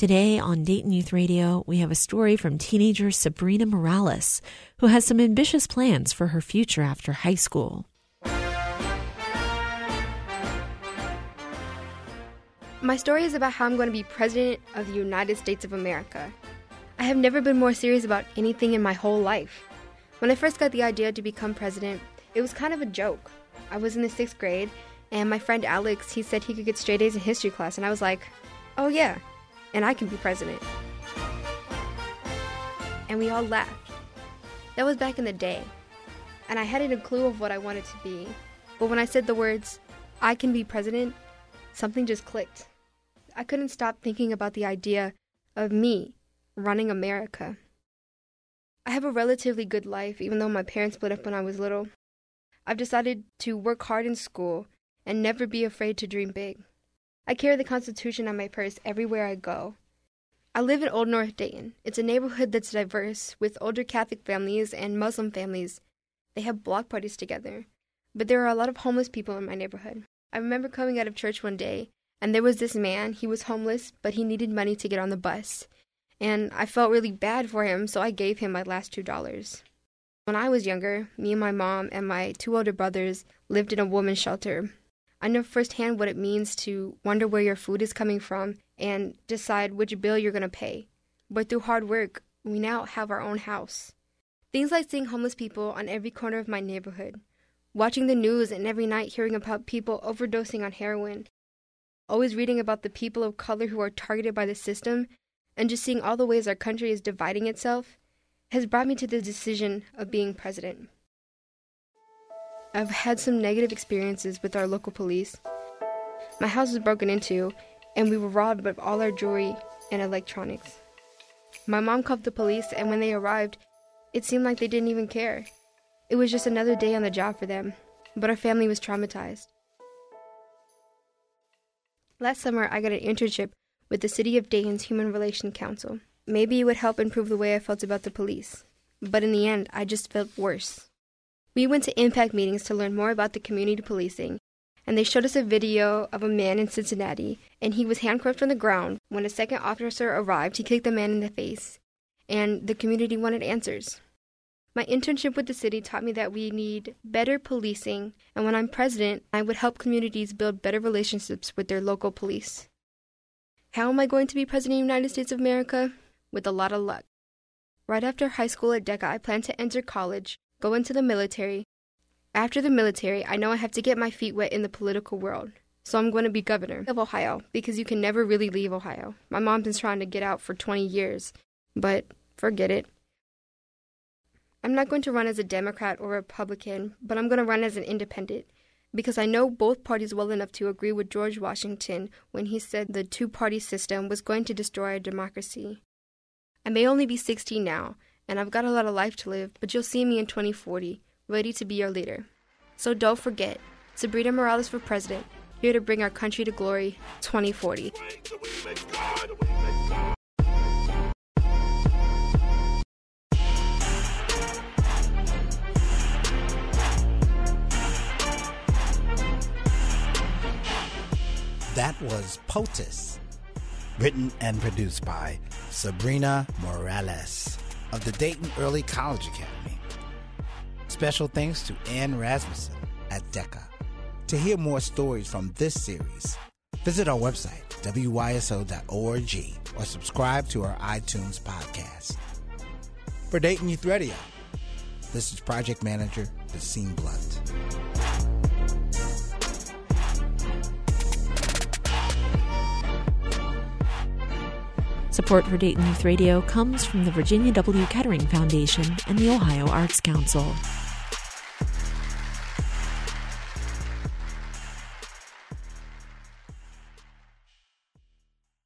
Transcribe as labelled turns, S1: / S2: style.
S1: Today on Dayton Youth Radio, we have a story from teenager Sabrina Morales, who has some ambitious plans for her future after high school.
S2: My story is about how I'm going to be President of the United States of America. I have never been more serious about anything in my whole life. When I first got the idea to become president, it was kind of a joke. I was in the 6th grade, and my friend Alex, he said he could get straight A's in history class, and I was like, oh yeah, and I can be president. And we all laughed. That was back in the day, and I hadn't a clue of what I wanted to be. But when I said the words, I can be president, something just clicked. I couldn't stop thinking about the idea of me running America. I have a relatively good life, even though my parents split up when I was little. I've decided to work hard in school and never be afraid to dream big. I carry the Constitution on my purse everywhere I go. I live in Old North Dayton. It's a neighborhood that's diverse, with older Catholic families and Muslim families. They have block parties together. But there are a lot of homeless people in my neighborhood. I remember coming out of church one day, and there was this man. He was homeless, but he needed money to get on the bus. And I felt really bad for him, so I gave him my last $2. When I was younger, me and my mom and my 2 older brothers lived in a women's shelter. I know firsthand what it means to wonder where your food is coming from and decide which bill you're going to pay. But through hard work, we now have our own house. Things like seeing homeless people on every corner of my neighborhood, watching the news and every night hearing about people overdosing on heroin, always reading about the people of color who are targeted by the system, and just seeing all the ways our country is dividing itself, has brought me to the decision of being president. I've had some negative experiences with our local police. My house was broken into, and we were robbed of all our jewelry and electronics. My mom called the police, and when they arrived, it seemed like they didn't even care. It was just another day on the job for them, but our family was traumatized. Last summer, I got an internship with the City of Dayton's Human Relations Council. Maybe it would help improve the way I felt about the police, but in the end, I just felt worse. We went to impact meetings to learn more about the community policing, and they showed us a video of a man in Cincinnati, and he was handcuffed on the ground. When a second officer arrived, he kicked the man in the face, and the community wanted answers. My internship with the city taught me that we need better policing, and when I'm president, I would help communities build better relationships with their local police. How am I going to be president of the United States of America? With a lot of luck. Right after high school at DECA, I plan to enter college, go into the military. After the military, I know I have to get my feet wet in the political world. So I'm going to be governor of Ohio, because you can never really leave Ohio. My mom's been trying to get out for 20 years, but forget it. I'm not going to run as a Democrat or Republican, but I'm going to run as an independent, because I know both parties well enough to agree with George Washington when he said the 2-party system was going to destroy our democracy. I may only be 16 now, and I've got a lot of life to live, but you'll see me in 2040, ready to be your leader. So don't forget, Sabrina Morales for president, here to bring our country to glory, 2040.
S3: That was POTUS, written and produced by Sabrina Morales of the Dayton Early College Academy. Special thanks to Ann Rasmussen at DECA. To hear more stories from this series, visit our website, wyso.org, or subscribe to our iTunes podcast. For Dayton Youth Radio, this is Project Manager Bassim Blunt.
S1: Support for Dayton Youth Radio comes from the Virginia W. Kettering Foundation and the Ohio Arts Council.